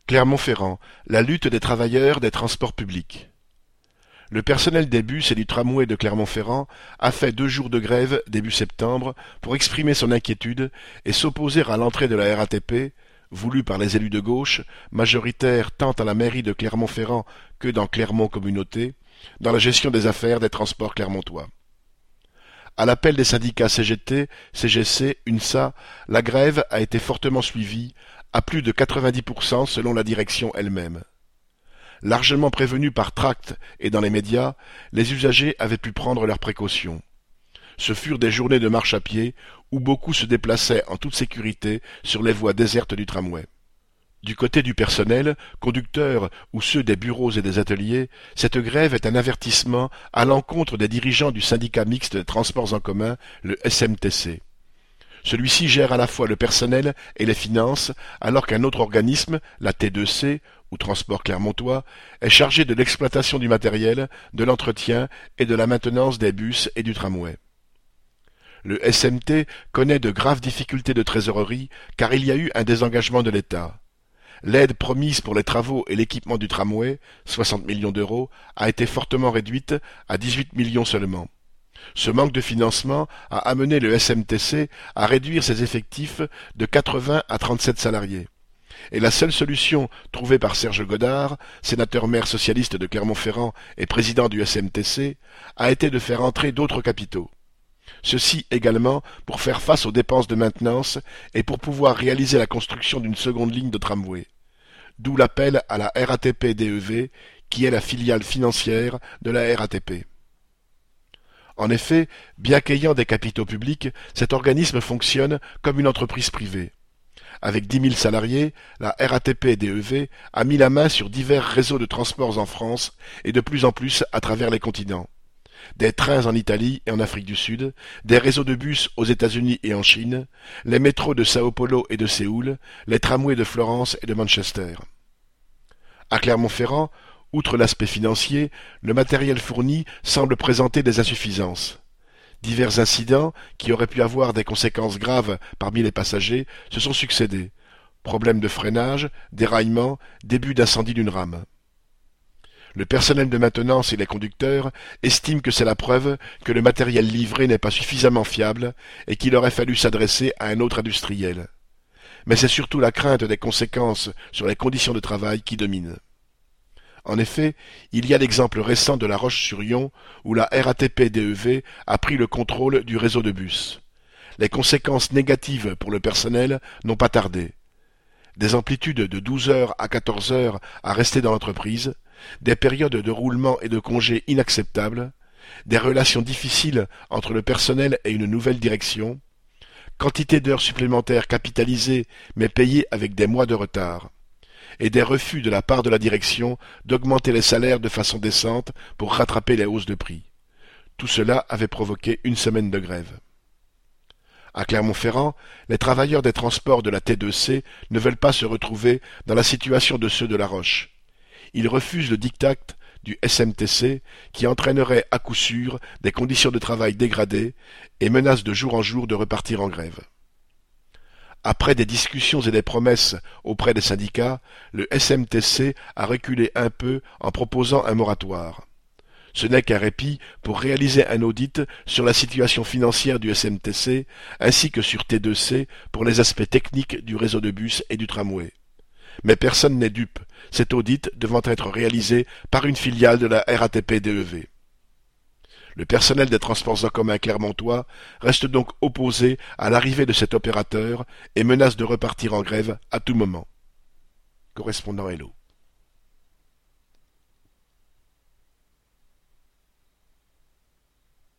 Clermont-Ferrand, la lutte des travailleurs des transports publics. Le personnel des bus et du tramway de Clermont-Ferrand a fait 2 jours de grève début septembre pour exprimer son inquiétude et s'opposer à l'entrée de la RATP, voulue par les élus de gauche, majoritaires tant à la mairie de Clermont-Ferrand que dans Clermont Communauté, dans la gestion des affaires des transports clermontois. À l'appel des syndicats CGT, CGC, UNSA, la grève a été fortement suivie, à plus de 90% selon la direction elle-même. Largement prévenus par tracts et dans les médias, les usagers avaient pu prendre leurs précautions. Ce furent des journées de marche à pied où beaucoup se déplaçaient en toute sécurité sur les voies désertes du tramway. Du côté du personnel, conducteurs ou ceux des bureaux et des ateliers, cette grève est un avertissement à l'encontre des dirigeants du syndicat mixte des transports en commun, le SMTC. Celui-ci gère à la fois le personnel et les finances, alors qu'un autre organisme, la T2C, ou Transport Clermontois, est chargé de l'exploitation du matériel, de l'entretien et de la maintenance des bus et du tramway. Le SMT connaît de graves difficultés de trésorerie car il y a eu un désengagement de l'État. L'aide promise pour les travaux et l'équipement du tramway, 60 millions d'euros, a été fortement réduite à 18 millions seulement. Ce manque de financement a amené le SMTC à réduire ses effectifs de 80 à 37 salariés. Et la seule solution trouvée par Serge Godard, sénateur-maire socialiste de Clermont-Ferrand et président du SMTC, a été de faire entrer d'autres capitaux. Ceci également pour faire face aux dépenses de maintenance et pour pouvoir réaliser la construction d'une seconde ligne de tramway. D'où l'appel à la RATP-DEV, qui est la filiale financière de la RATP. En effet, bien qu'ayant des capitaux publics, cet organisme fonctionne comme une entreprise privée. Avec 10 000 salariés, la RATP-DEV a mis la main sur divers réseaux de transports en France et de plus en plus à travers les continents. Des trains en Italie et en Afrique du Sud, des réseaux de bus aux États-Unis et en Chine, les métros de Sao Paulo et de Séoul, les tramways de Florence et de Manchester. À Clermont-Ferrand, outre l'aspect financier, le matériel fourni semble présenter des insuffisances. Divers incidents, qui auraient pu avoir des conséquences graves parmi les passagers, se sont succédés. Problèmes de freinage, déraillements, début d'incendie d'une rame. Le personnel de maintenance et les conducteurs estiment que c'est la preuve que le matériel livré n'est pas suffisamment fiable et qu'il aurait fallu s'adresser à un autre industriel. Mais c'est surtout la crainte des conséquences sur les conditions de travail qui domine. En effet, il y a l'exemple récent de La Roche-sur-Yon où la RATP-DEV a pris le contrôle du réseau de bus. Les conséquences négatives pour le personnel n'ont pas tardé. Des amplitudes de 12 heures à 14 heures à rester dans l'entreprise, des périodes de roulement et de congés inacceptables, des relations difficiles entre le personnel et une nouvelle direction, quantité d'heures supplémentaires capitalisées mais payées avec des mois de retard, et des refus de la part de la direction d'augmenter les salaires de façon décente pour rattraper les hausses de prix. Tout cela avait provoqué une semaine de grève. À Clermont-Ferrand, les travailleurs des transports de la T2C ne veulent pas se retrouver dans la situation de ceux de La Roche. Ils refusent le diktat du SMTC qui entraînerait à coup sûr des conditions de travail dégradées et menacent de jour en jour de repartir en grève. Après des discussions et des promesses auprès des syndicats, le SMTC a reculé un peu en proposant un moratoire. Ce n'est qu'un répit pour réaliser un audit sur la situation financière du SMTC ainsi que sur T2C pour les aspects techniques du réseau de bus et du tramway. Mais personne n'est dupe, cet audit devant être réalisé par une filiale de la RATP-DEV. Le personnel des transports en commun clermontois reste donc opposé à l'arrivée de cet opérateur et menace de repartir en grève à tout moment. Correspondant Hello.